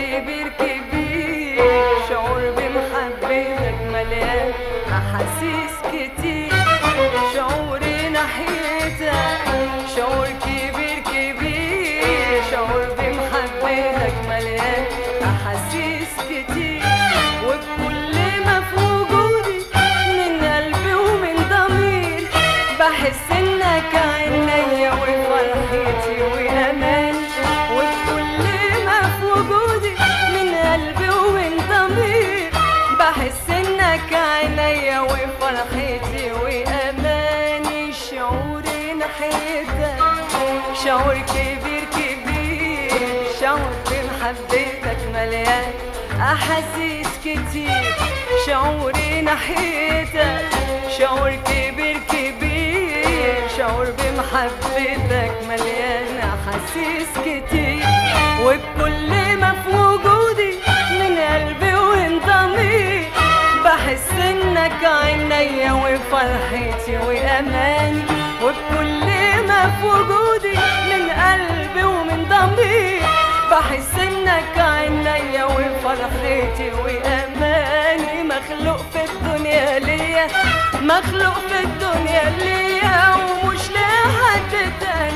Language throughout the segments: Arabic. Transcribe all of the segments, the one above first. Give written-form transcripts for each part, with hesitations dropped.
كبير كبير، شعور بمحبتك مليان أحاسيس كتير. شعوري ناحيتك شعور كبير كبير، شعور بمحبتك مليان أحاسيس كتير. وبكل ما في وجودي من قلبي ومن ضمير بحس إنك عينيا وفرحتي وأماني. وبكل ما في وجودي من قلبي ومن ضمير بحس إنك عينيا وفرحتي وأماني. شعوري ناحيتك شعور كبير كبير، شعور بمحبتك مليان أحاسيس كتير. شعوري ناحيتك شعور كبير كبير، شعور بمحبتك مليان أحاسيس كتير. وبكل ما في وجودي من قلبي ومن ضمير بحس إنك عينيا وفرحتي وأماني. وبكل ما في وجودي من قلبي ومن ضمير بحس إنك عينيا وفرحتي وأماني. مخلوق في الدنيا ليا، مخلوق في الدنيا ليا ومش لحد تاني.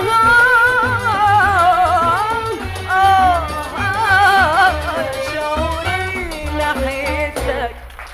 شعوري ناحيتك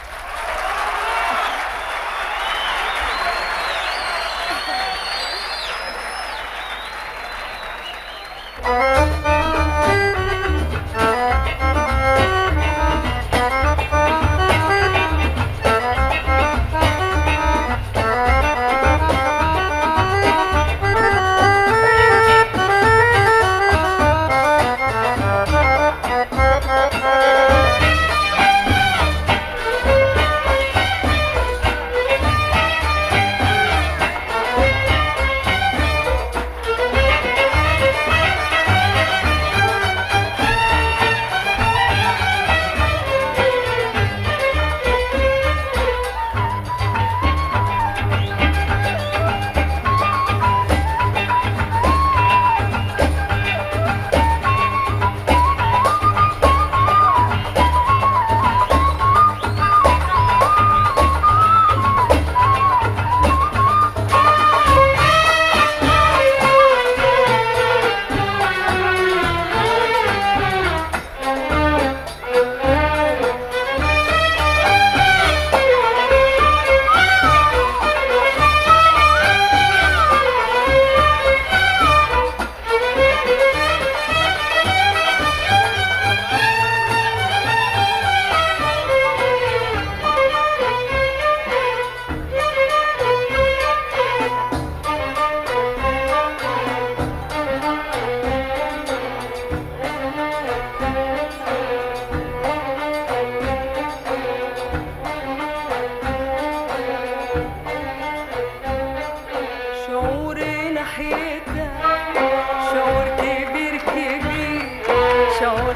شعور كبير كبير، شعور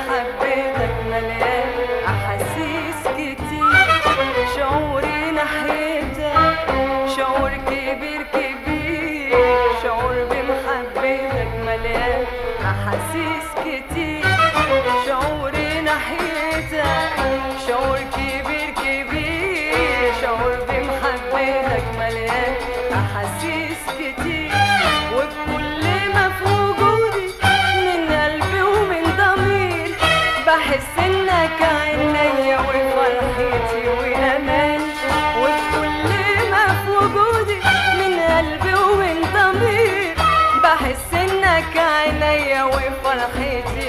بمحبتك مليان أحاسيس كتير. شعوري ناحيتك شعور كبير كبير، شعور بمحبتك مليان أحاسيس كتير. شعوري ناحيتك شعور كبير كبير، شعور بمحبتك مليان أحاسيس كتير. وبكل ما في وجودي من قلبي ومن ضمير بحس إنك عينيا وفرحتي وأماني. وبكل ما في وجودي من قلبي ومن ضمير بحس إنك عينيا وفرحتي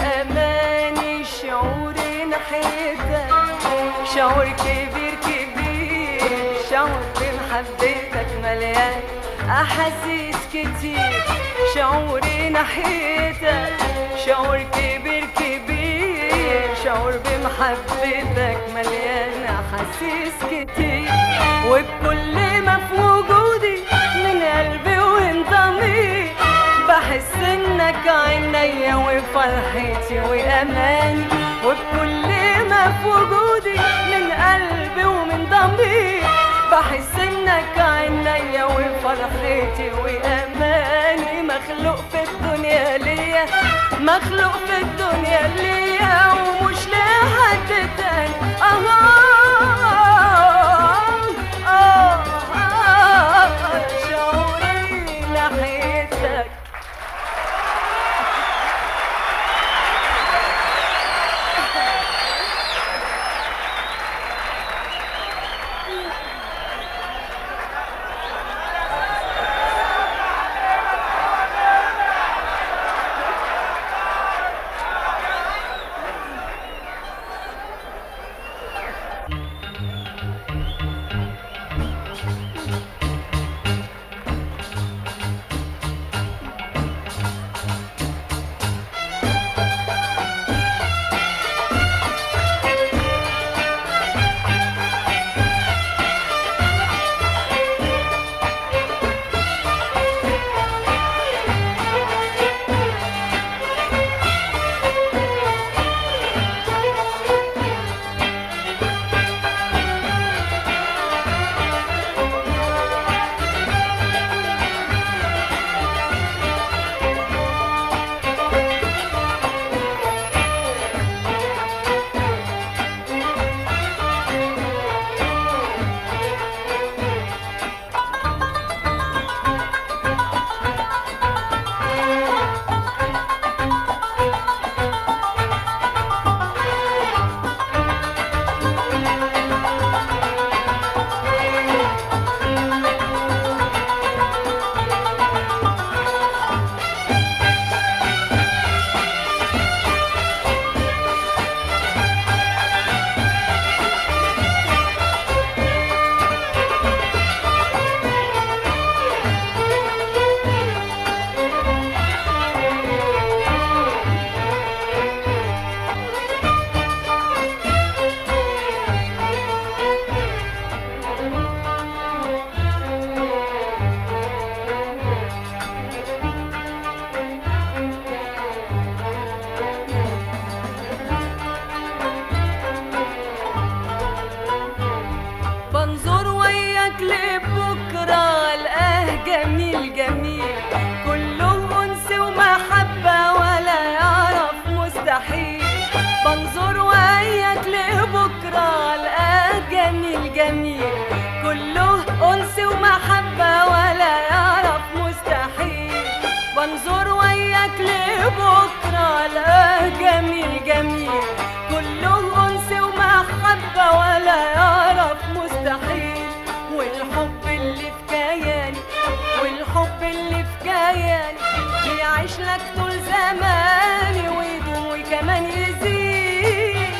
وأماني. شعوري ناحيتك شعور كبير كبير، شعور بمحبتك مليان أحاسيس كتير. شعوري ناحيتك شعور كبير كبير، شعور بمحبتك مليان أحاسيس كتير. وبكل ما في وجودي من قلبي ومن ضمير بحس إنك عينيا وفرحتي وأماني. وبكل ما في وجودي من قلبي ومن ضمير بحس إنك عينيا وفرحتي وفرحتي وأماني، مخلوق في الدنيا ليا، مخلوق في الدنيا ليا ومش لحد تاني. شعوري ناحيتك. بنظر وياك لبكرة القاه جميل جميل، كله أنس ومحبة ولا يعرف مستحيل. بنظر وياك لبكرة القاه جميل جميل، كله أنس ومحبة ولا يعرف مستحيل. بنظر وياك لبكرة القاه جميل جميل، كله أنس ومحبة ولا يعرف مستحيل. والحب اللي في كياني، والحب اللي في كياني بيعيش لك طول زماني ويدوم وكمان يزيد.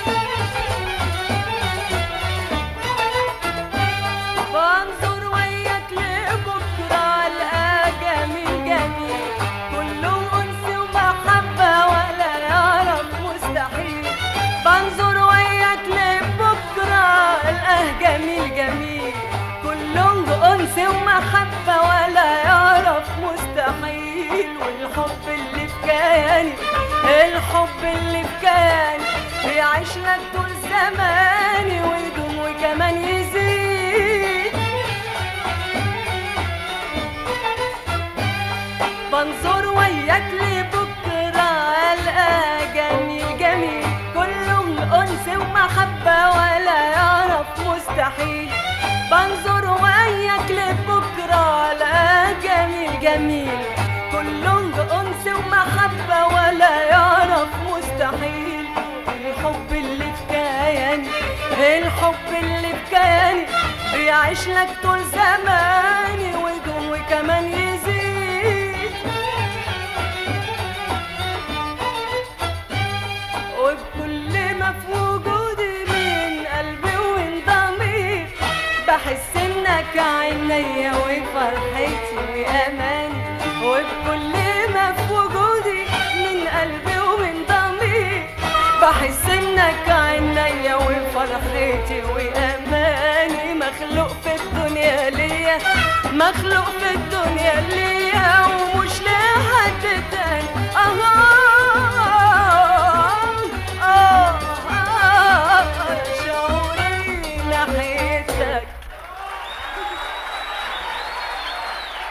بنظر وياك لبكرة القاه جميل جميل، كله أنس ومحبة ولا يعرف مستحيل. بنظر وياك لبكرة القاه جميل جميل، كله أنس ومحبة ولا يعرف مستحيل. والحب اللي في كياني، الحب اللي في كياني بيعيش لك طول زماني ويدوم وكمان يزيد. بنظر وياك لبكرة القاه جميل جميل، كله أنس ومحبة ولا يعرف مستحيل. بنظر وياك لبكرة القاه جميل جميل، كله أنس ومحبة ولا يعرف مستحيل. الحب اللي في كياني، الحب اللي في كياني بيعيش لك طول زماني ويدوم وكمان يزيد. وبكل ما في وجودي من قلبي ومن ضميري بحس انك عينيا وفرحتي واماني. وبكل ما في وجودي من قلبي ومن ضميري بحس انك عينيا وفرحتي واماني. مخلوق في الدنيا ليا، مخلوق في الدنيا ليا ومش لحد تاني. شعوري ناحيتك.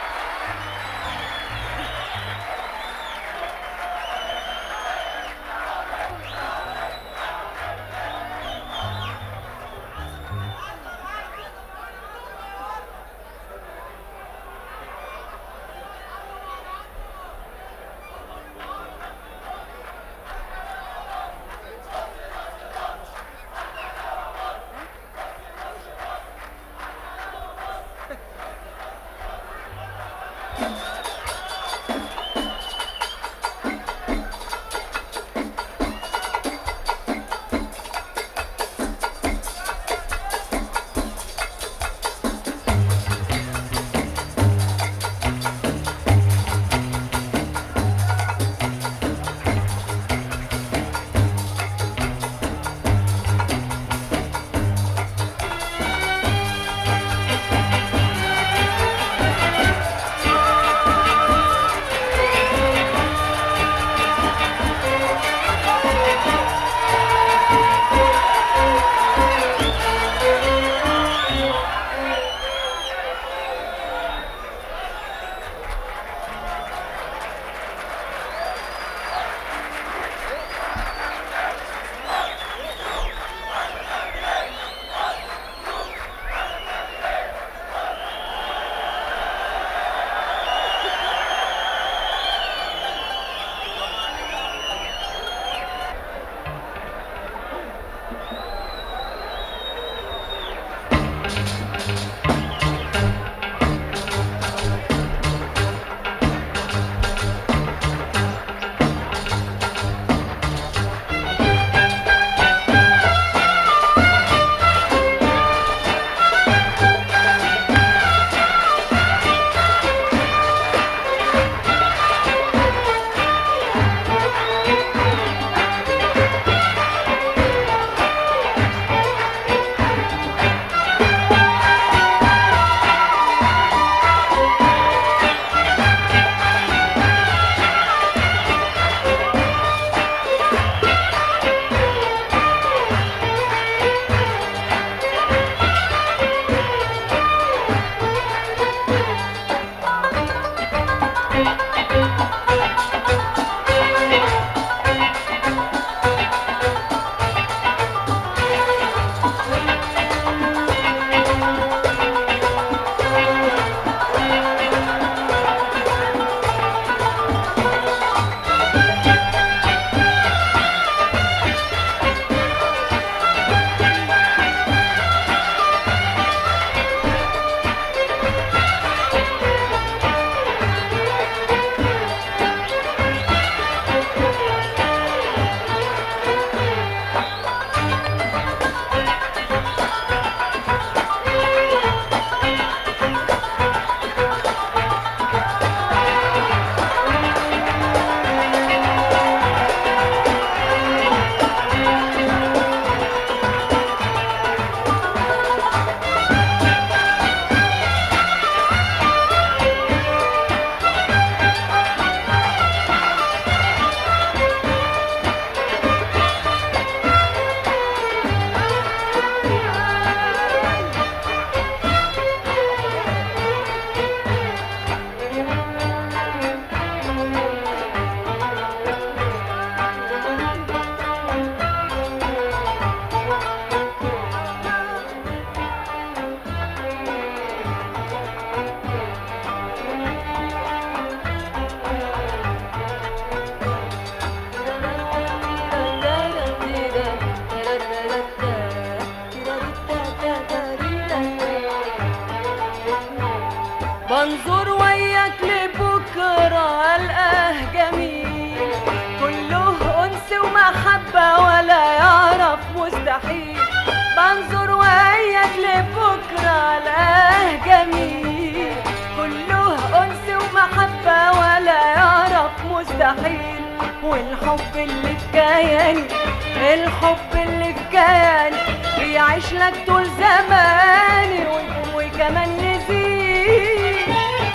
مستحيل. بنظر وياك لبكرة ألاقيه جميل، كله أنس ومحبة ولا يعرف مستحيل. والحب اللي في كياني، الحب اللي في كياني بيعيش لك طول زماني وكمان يزيد.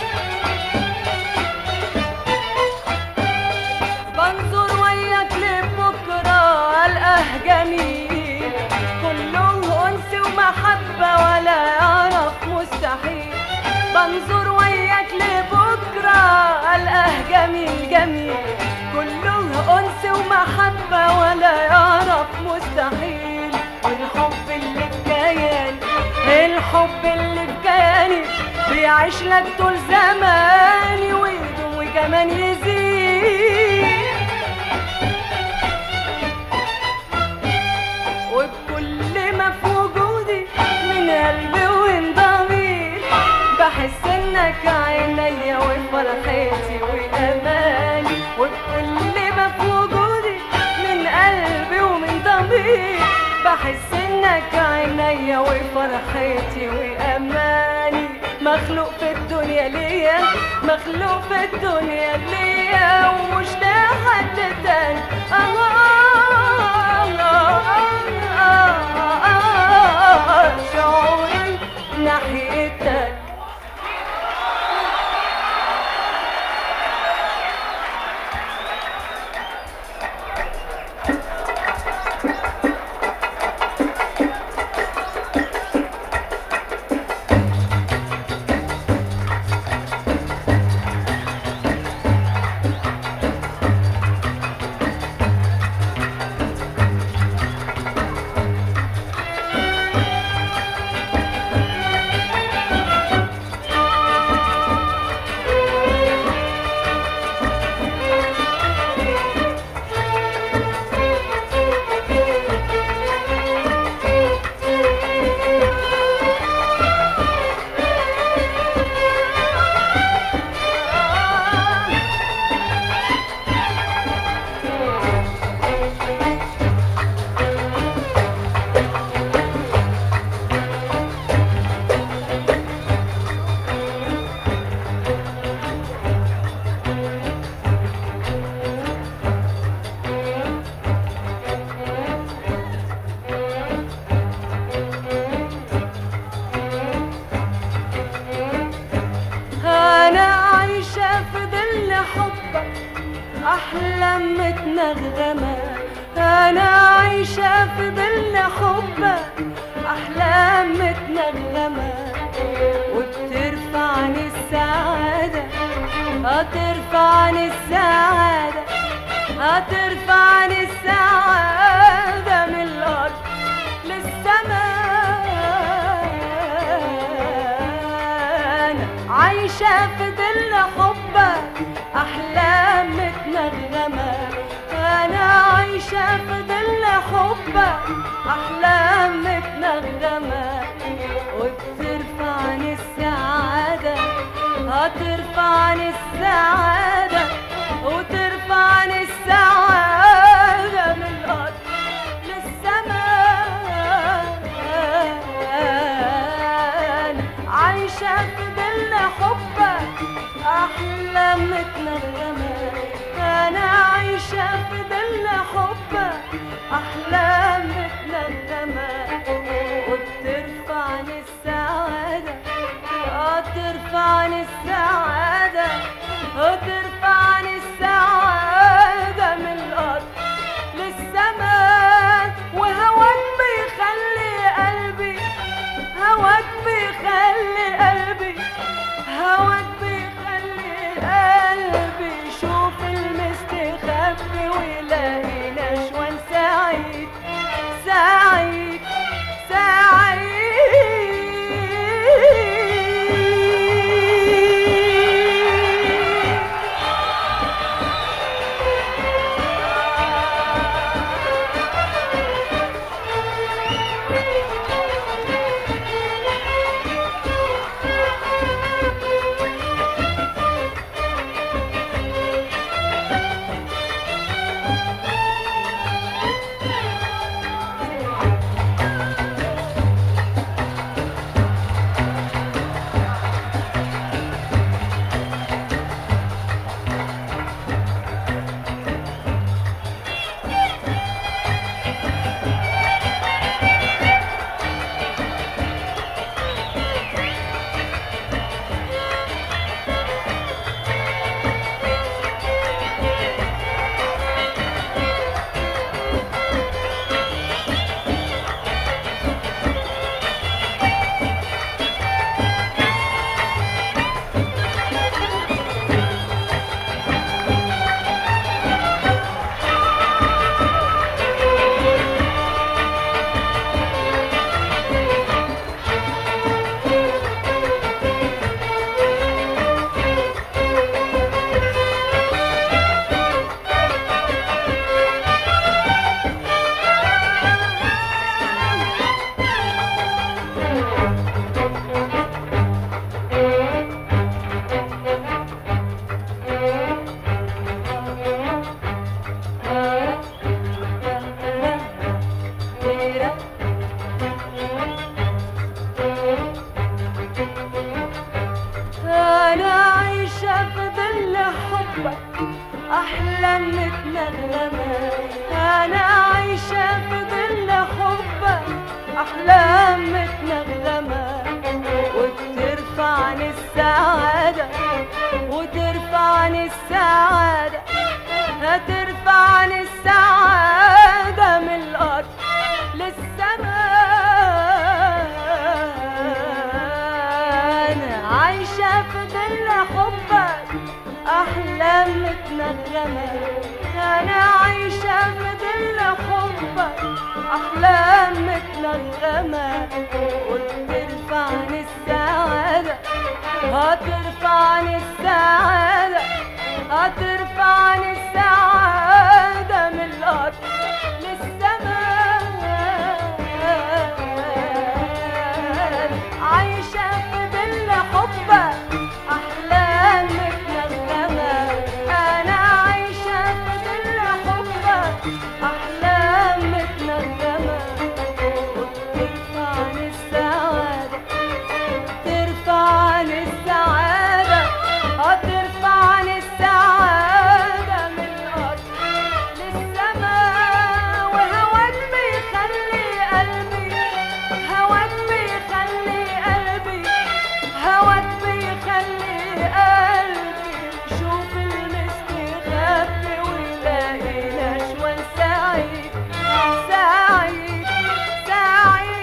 بنظر وياك لبكرة ألقاه جميل، كله أنس ومحبة ولا يعرف مستحيل. بنظر وياك لبكرة ألقاه جميل جميل، كله أنس ومحبة ولا يعرف مستحيل. والحب اللي في كياني، الحب اللي في كياني بيعيش لك طول زماني ويدوم وكمان يزيد. وبكل ما في وجودي من قلبي وانضمير بحس انك عينيا وفرحتي واماني. وبكل ما في وجودي من قلبي ومن ضمير بحس انك عينيا وفرحتي واماني. مخلوق في الدنيا ليا، مخلوق في الدنيا ليا ومش لحد تاني. شعوري ناحيتك. أحلام متنغمة، أنا عايشة في ظل حبك أحلام متنغمة. وبترفعني السعادة، هترفعني السعادة، هترفعني السعادة من الأرض للسماء. أنا عايشة في ظل حبك أحلام متنغمة، أنا عايشة في ظل حبك أحلام متنغمة. وبترفعني السعادة، هترفعني السعادة، وترفعني السعادة من الأرض للسماء. عايشة في ظل حبك أحلام متنغمة، أنا عايشة في ظل حبك أحلام متنغمة. وبترفعني السعادة، ترفعني السعادة، وترفعني السعادة من الأرض للسماء. وهواك بيخلي قلبي، هواك بيخلي قلبي، هواك بيخلي قلبي يشوف المستخبي ويلاقي نشوان سعيد. هترفعني السعادة، هترفعني السعادة من الأرض للسماء. أنا عايشة في ظل حبك أحلام متنغمة، أنا عايشة في ظل حبك أحلام متنغمة. وترفعني السعادة، هترفعني السعادة، هترفعني السعادة من الأرض للسماء. عايشة في ظل حبك أحلام متنغمة، أنا عايشة في ظل حبك أحلام متنغمة. وترفعني السعادة، ترفعني السعادة، هترفعني السعادة من الأرض للسماء. وهواك بيخلي قلبي، هواك بيخلي قلبي، هواك بيخلي قلبي شوف المستخبي ويلاقي نشوان سعيد سعيد سعيد.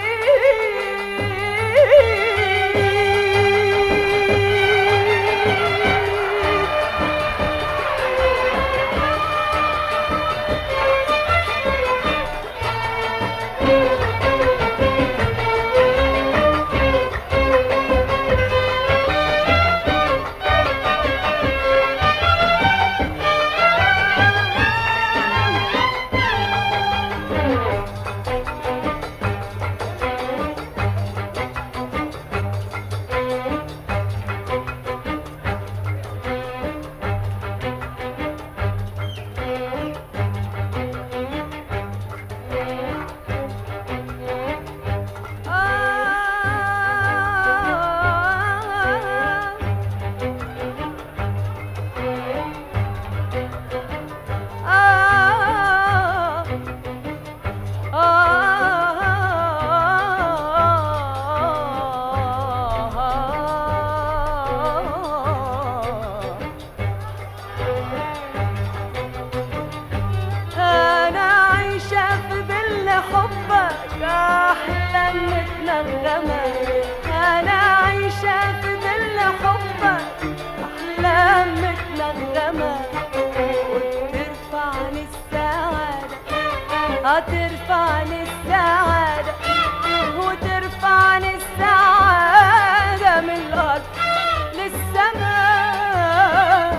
أحلام متنغمة، أنا عايشة في ظل حبك أحلام متنغمة. وترفعني السعادة، هترفعني السعادة، وترفعني السعادة من الأرض للسماء.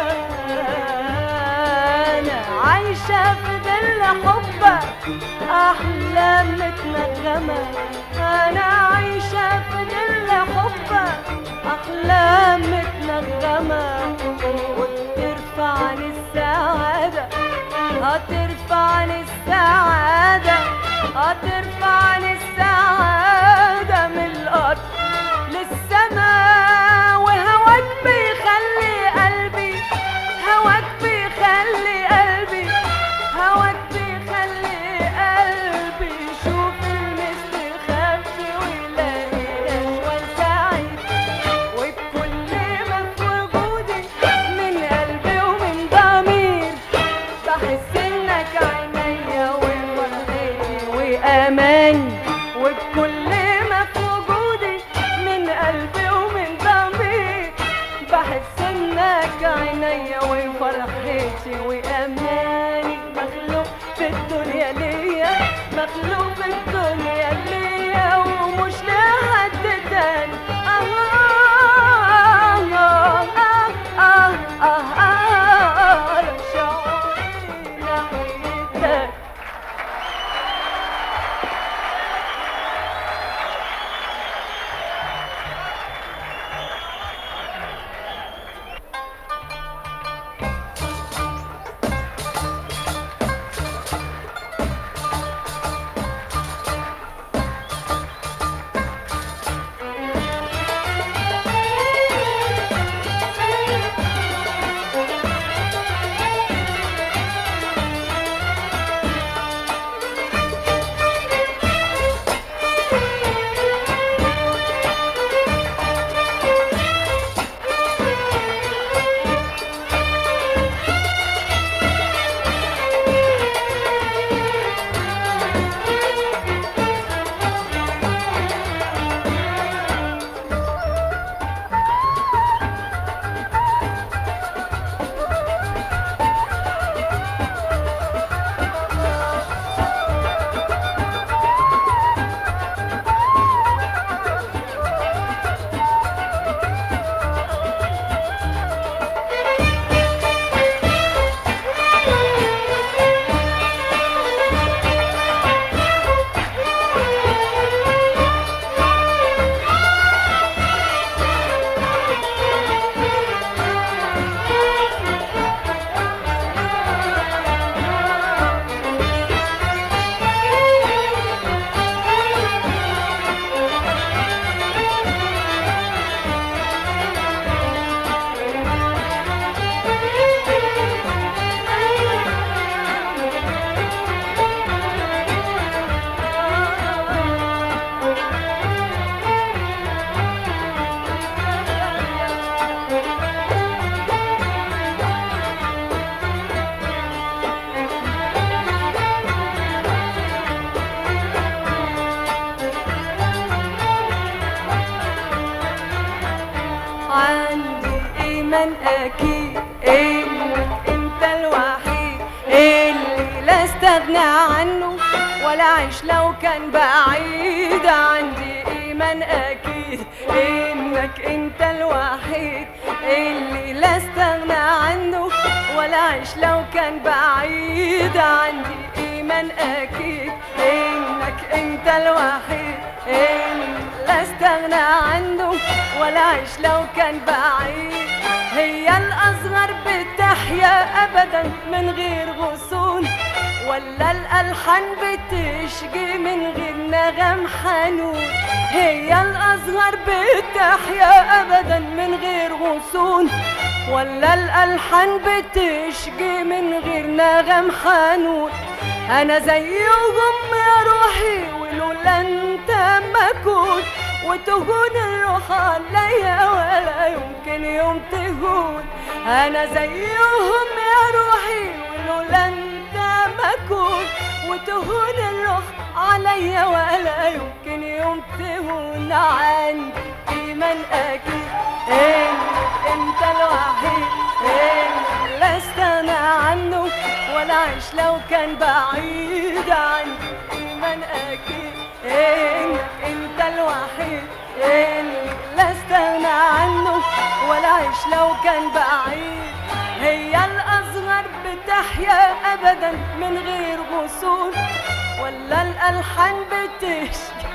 أنا عايشة في ظل حبك أحلام متنغمة، أنا عايشة في ظل حبك أحلام متنغمة. وترفعني السعادة، هترفعني السعادة، هترفعني السعادة من الأرض للسماء. وهواك بيخلي قلبي، هواك بيخلي قلبي، هواك بيخلي قلبي شوف المستخبي ويلاقي نشوان سعيد. وبكل ما في وجودي من قلبي ومن ضمير بحس انك عينيا وفرحتي واماني. وبكل ما في وجودي من قلبي ومن ضمير بحس انك عينيا وفرحتي واماني. مخلوق في الدنيا ليا، مخلوق في الدنيا ليا ومش لحد تاني. شعوري ناحيتك. ايمن اكيد انك انت الوحيد اللي لا استغنى عنه ولا عيش لو كان بعيد. عندي ايمان اكيد انك انت الوحيد اللي لا استغنى عنه ولا عيش لو كان بعيد. عندي ايمان اكيد انك انت الوحيد اللي لا استغنى عنه ولا عيش لو كان بعيد. هي الاصغر بتحيا ابدا من غير غصون ولا الالحان بتشجي من غير نغم حنون. هي الاصغر بتحيا ابدا من غير غصون ولا الالحان بتشجي من غير نغم حنون. انا زيهم يا روحي ولولا انت ما كنت وتهون الروح عليا ولا يمكن يوم تهون. انا زيهم يا روحي ولولا انت ما كنت وتهون الروح عليا ولا يمكن يوم تهون. عندي ايمان اكيد انك انت الوحيد اللي لا استغنى عنه ولا عيش لو كان بعيد. عندي ايمان اكيد انك انت الوحيد اللي لا استغنى عنه ولا عيش لو كان بعيد. هي الاصغر بتحيا ابدا من غير غصون ولا الالحان بتشكي.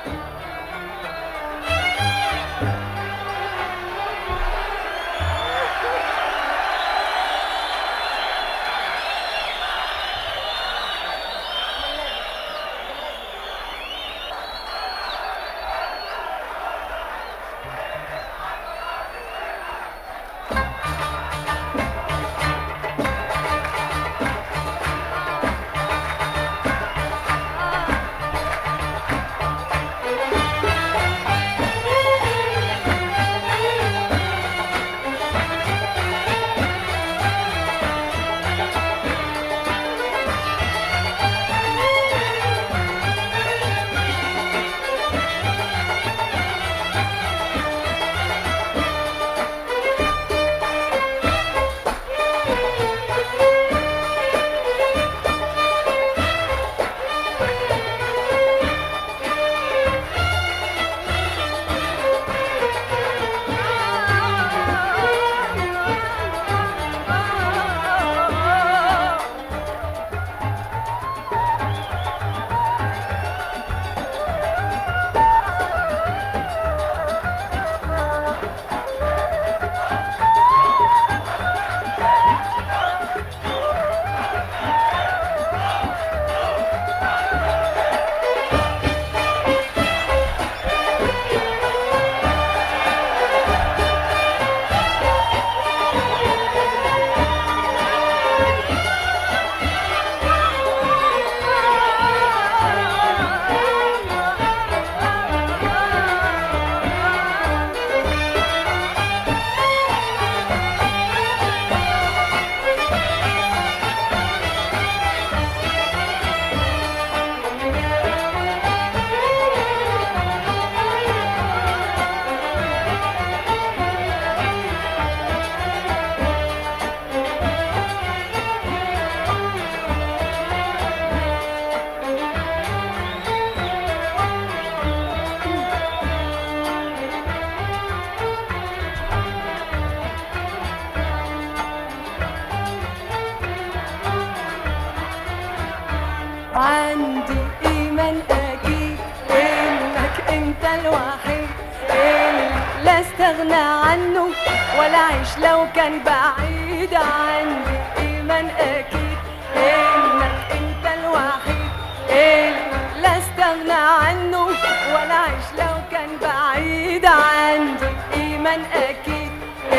عندي ايمان اكيد انك انت الوحيد اللي لا استغنى عنه ولا عيش لو كان بعيد. عندي ايمان اكيد انك انت الوحيد اللي لا استغنى عنه ولا عيش لو كان بعيد. عندي ايمان اكيد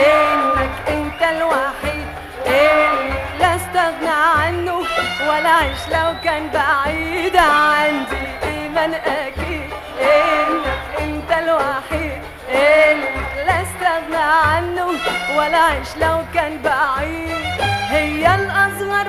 انك انت الوحيد اللي لا استغنى عنه ولا عيش لو كان بعيد. عندي ايمان اكيد انك انت الوحيد اللي لا استغنى عنه ولا عيش لو كان بعيد. هي الاصغر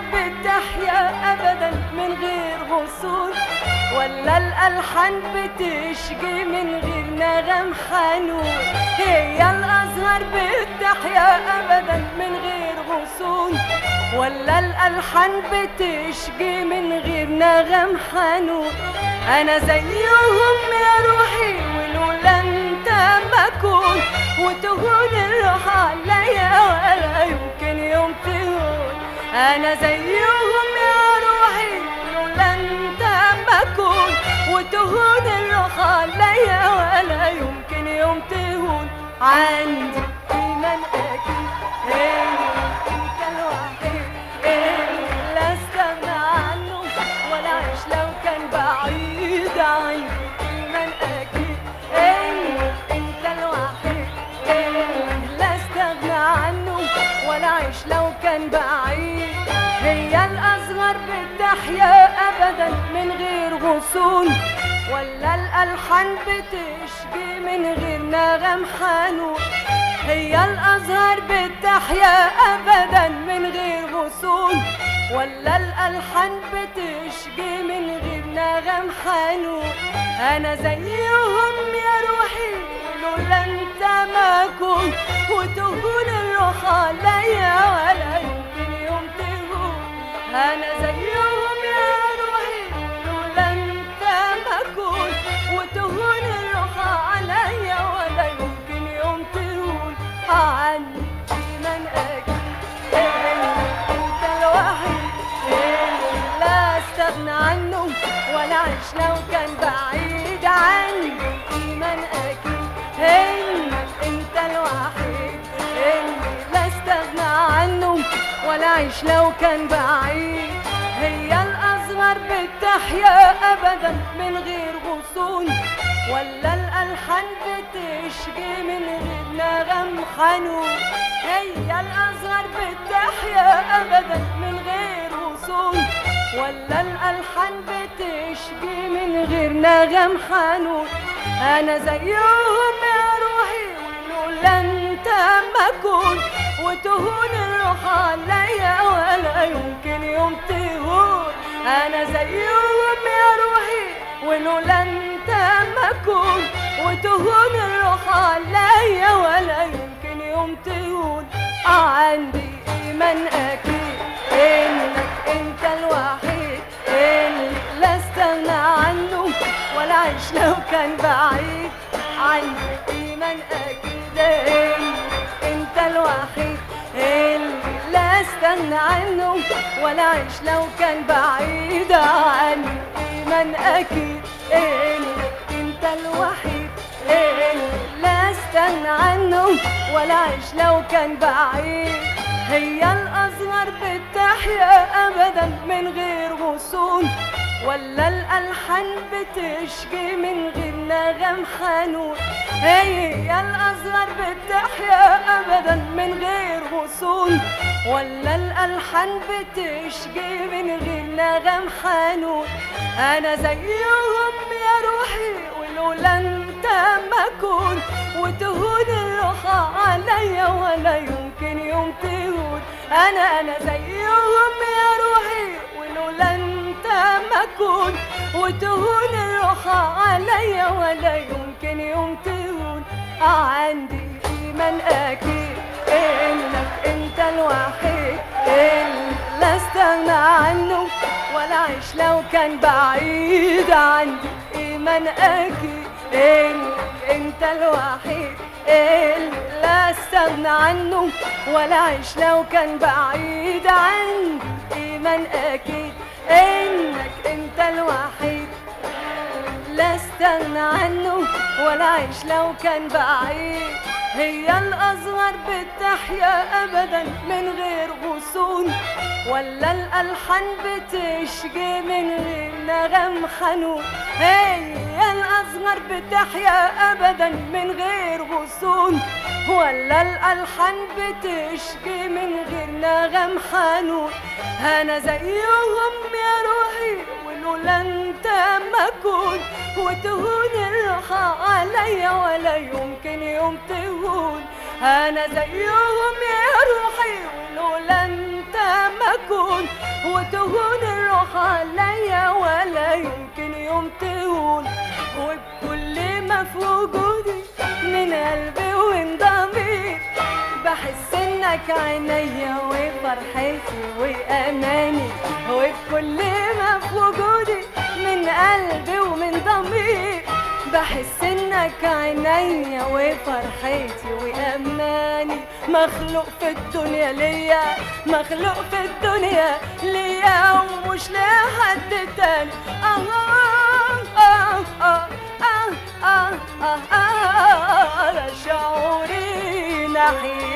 بتحيا ابدا من غير غصون ولا الالحان بتشجي من غير نغم حنون. هي الاصغر بتحيا أبدا من غير غصون، ولا الألحان بتشجي من غير نغم حنون. أنا زيهم يا روحي ولولا انت ما أكون، وتهون الروح عليا ولا يمكن يوم تهون. أنا زيهم يا روحي ولولا انت ما أكون، وتهون الروح عليا ولا يمكن يوم تهون. عندي إيمان أكيد انت الوحيد اللي لا استغنى عنه ولا أعيش لو كان بعيد. عندي إيمان أكيد انت الوحيد اللي لا استغنى عنه ولا أعيش لو كان بعيد. هي الأصغر بتحيا أبدا من غير غصون، ولا الألحان بتشجي من غير نغم حنون. هي الأزهار بتحيا أبدا من غير غصون، ولا الألحان بتشجي من غير نغم حنون. أنا زيهم يا روحي لولا انت ما أكون، وتهون الروح عليا ولا يمكن يوم تهون. أنا زيهم يا روحي لولا انت ما أكون، وتهون الروح عليا ولا يمكن يوم تهون. عني إيمان أكيد انت الوحيد اللي لا استغنى عنه ولا أعيش لو كان بعيد. عني إيمان أكيد انت الوحيد اللي لا استغنى عنه ولا أعيش لو كان بعيد. هي الأصغر بتحيا أبدا من غير غصون، ولا الألحان بتشجي من غير نغم حنون. هي الأصغر بتحيا أبدا من غير غصون، ولا الألحان بتشجي من غير نغم حنون. أنا زيهم يا روحي ولولا انت ما أكون، وتهون الروح عليا ولا يمكن يوم تهون. أنا زيهم يا روحي ولولا انت ما أكون، وتهون الروح عليا ولا يمكن يوم تهون. عندي إيمان أكيد إنك انت الوحيد اللي لا استغنى عنه ولا أعيش لو كان بعيد. عندي إيمان أكيد إنك انت الوحيد اللي لا استغنى عنه ولا أعيش لو كان بعيد. عني إيمان أكيد إنك انت الوحيد اللي لا استغنى عنه ولا أعيش لو كان بعيد. هي الأصغر بتحيا أبدا من غير غصون، ولا الألحان بتشجي من غير نغم حنون. هي الأصغر بتحيا أبدا من غير غصون، ولا الألحان بتشجي من غير نغم حنون. أنا زيهم يا روحي ولولا انت ما أكون، وتهون الروح عليا ولا يمكن يوم تهون. أنا زيهم يا روحي ولولا انت ما أكون، وتهون الروح عليا ولا يمكن يوم تهون. عندي إيمان أكيد إنك انت الوحيد اللي لا استغنى عنه ولا أعيش لو كان بعيد. عندي إيمان أكيد إنك انت الوحيد اللي لا استغنى عنه ولا أعيش لو كان بعيد. عندي إيمان أكيد إنك انت الوحيد لا استغنى عنه ولا أعيش لو كان بعيد. هي الأصغر بتحيا أبدا من غير غصون، ولا الألحان بتشجي من غير نغم حنون. هي الأصغر بتحيا أبدا من غير غصون، ولا الألحان بتشجي من غير نغم حنون. أنا زيهم يا روحي ولولا انت ما أكون، وتهون الروح عليا ولا يمكن يوم تهون. أنا زيهم يا روحي ولولا انت ما أكون، وتهون الروح عليا ولا يمكن يوم تهون. وبكل ما في وجودي من قلبي ومن ضميري بحس انك عينيا وفرحتي واماني، وبكل ما في وجودي من قلبي ومن ضميري. بحس انك عينيا وفرحتي واماني، مخلوق في الدنيا ليا، مخلوق في الدنيا ليا ومش لحد تاني. شعوري ناحية